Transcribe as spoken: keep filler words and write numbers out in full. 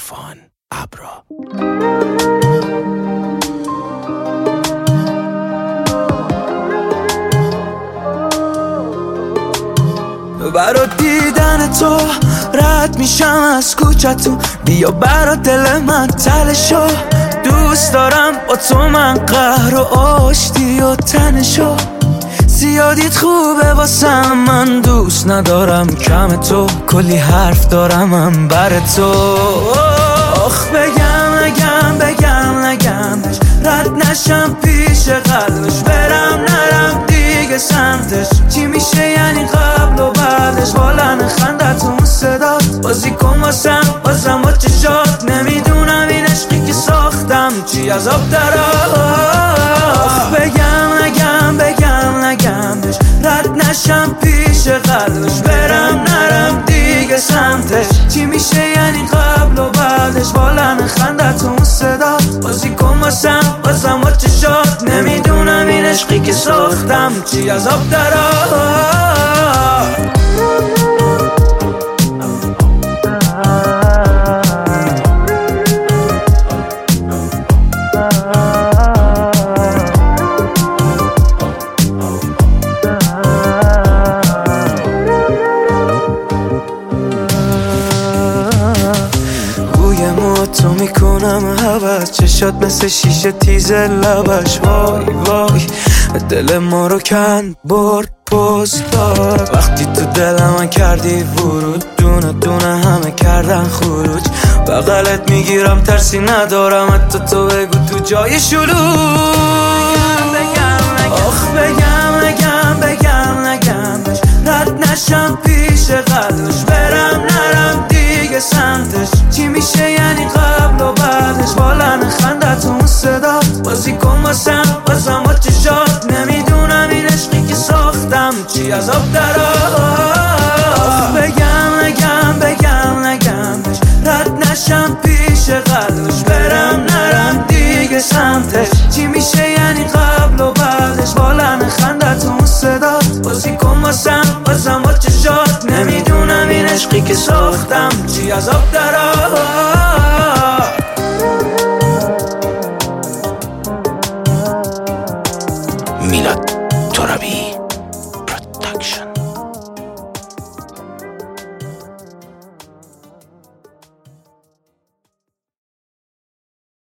عرفان ابرا. برا دیدن تو رد میشم از کوچتون، بیا برا دل من تلشو، دوست دارم با تو من قهر و آشتی و تنشو، زیادیت خوبه واسم من دوست ندارم کم تو، کلی حرف دارم من بر تو. آخ بگم نگم بگم نگمش، رد نشم پیش قلبش، برم نرم دیگه سمتش، چی میشه یعنی قبل و بعدش، بالا خندتون صدات بازی کن واسم بازم با چشات، نمیدونم این عشقی که ساختم چی از آب درآ. آخ بگم نگم بگم نگمش، رد نشم پیش قلبش، برم نرم دیگه سمتش، چی میشه یعنی قبل و بعدش، بالا خندتون صدات بازی کن واسم بازم با چشات، نمیدونم این عشقی که ساختم چی از آب درآ. تو میکنم حوض، چشات مثل شیشه تیز لبش، وای وای دل ما رو کند برد پست داد، وقتی تو دل من کردی ورود، دونه دونه همه کردن خروج، بغلت میگیرم ترسی ندارم حتی تو بگو تو جای شلوغ. آخ بگم نگم بگم نگمش، رد نشم پیش قلبش، برم نرم دیگه سمتش، چی میشه یعنی قبل و بعدش، بالا خندتون صدات بازی کن واسم بازم با چشات، نمیدونم این عشقی که ساختم چی از آب درآ. آخ بگم نگم بگم نگمش، رد نشم پیش قلبش، برم نرم دیگه سمتش، چی میشه یعنی قبل و بعدش، بالا خندتون صدات بازی کن واسم بازم با چشات، نمیدونم این عشقی که ساختم چی از آب درآ. میلاد ترابی.